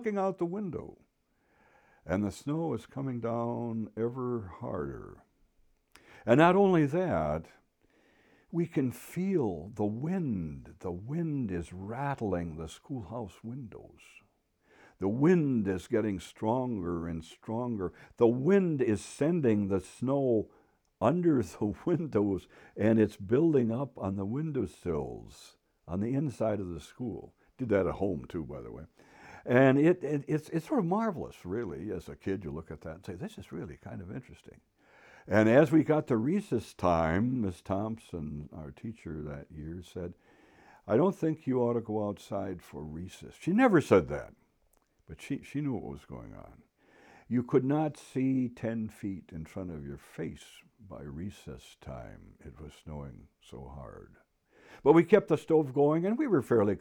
looking out the window, and the snow is coming down ever harder. And not only that, we can feel the wind. The wind is rattling the schoolhouse windows. The wind is getting stronger and stronger. The wind is sending the snow under the windows, and it's building up on the windowsills on the inside of the school. Did that at home too, by the way. And it's sort of marvelous, really. As a kid, you look at that and say, this is really kind of interesting. And as we got to recess time, Miss Thompson, our teacher that year, said, I don't think you ought to go outside for recess. She never said that, but she knew what was going on. You could not see 10 feet in front of your face by recess time. It was snowing so hard. But we kept the stove going, and we were fairly